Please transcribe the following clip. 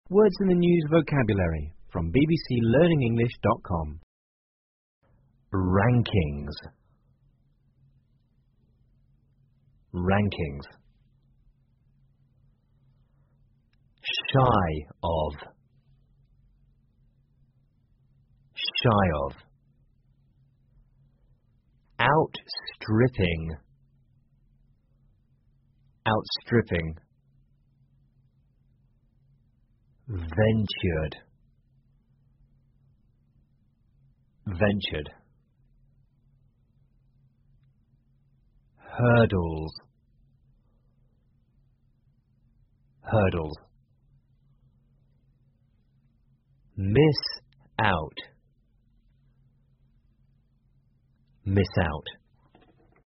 Words in the News vocabulary from bbclearningenglish.com. Rankings. Rankings. Shy of. Shy of. Outstripping. Outstripping. Ventured. Ventured. Hurdles. Hurdles. Miss out. Miss out.